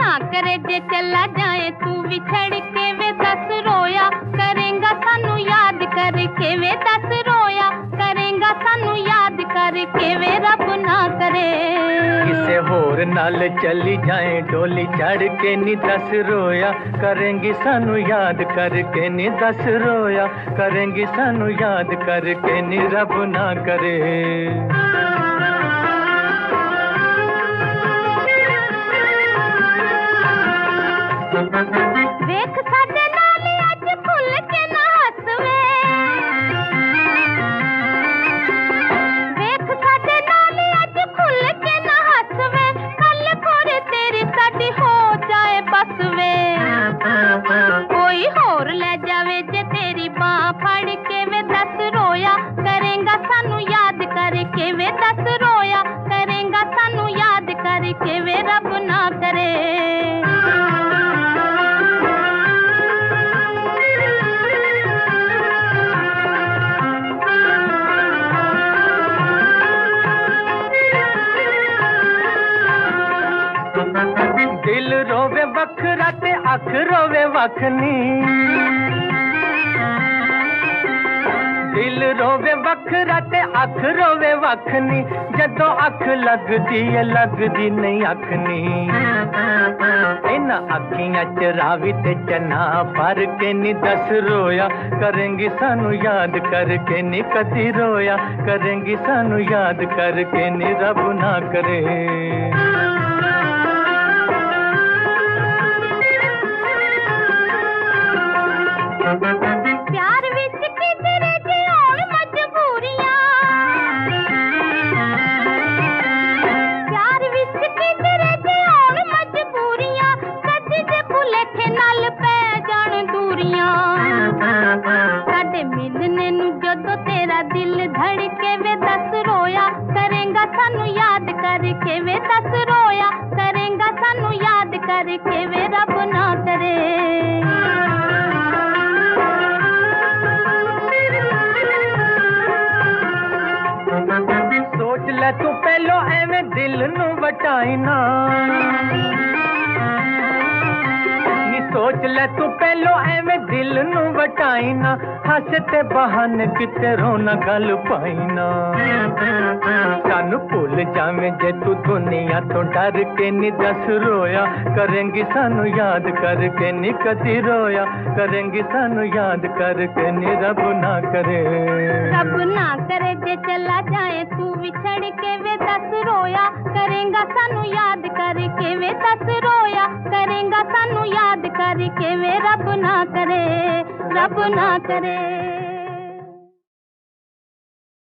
ना करे जे चला जाए तू विछड़ के वे दस रोया करेंगा सानू याद करके वे दस रोया करेंगा सानू याद करके वे रब ना करे किसे होर नाल चली जाए डोली चढ़ के नी दस रोया करेंगी सानू याद करके नी दस रोया करेंगी सानू याद करके नी रब ना करे। वेख साडे नाल अज खुल के ना हसवे वेख साडे नाल अज खुल के ना हसवे कल कोर तेरी साडी हो जाए बसवे कोई होर ले जावे जे तेरी बाह फड़ के वे दस रोया करेंगा सानू याद करके वे दस रोया करेंगा सानू याद करके वे रब ना करे। दिल रोवे वखरा ते अख रोवे वखनी दिल रोवे वखरा ते अख रोवे वखनी जदों अख लगदी है लगदी नहीं अखनी इन्हां अखियां च रावी ते चना भर के नी दस रोया करेंगी सानू याद करके नी कदी रोया करेंगी सानू याद करके नी रब ना करे। प्यार विच किधरे जे होण मजबूरियां प्यार विच किधरे जे होण मजबूरियां कदी जे भुलेखे नाल पै जाण दूरियां साडे मिलने नू जदों तेरा दिल धड़के वे दस रोया करेंगा सानू याद करके वे दस रोया करेंगा सानू याद करके वे रब ना करे। सोच ले तू पहलो एवें दिल नू वटाई ना नी सोच ले तू पहलो एवें दिल नू वटाई ना हस ते बहाने किते रोना गल पाई ना सानू भुल जावें जे तू दुनिया तो डर के नी दस रोया करेंगी सानू याद करके नी कदी रोया करेंगी सानू याद करके नी रब ना करे जे चला जाए तू विछड़ के वे दस रोया करेंगा सानू याद करके वे दस रोया करेंगा सानू याद करके वे रब ना करे।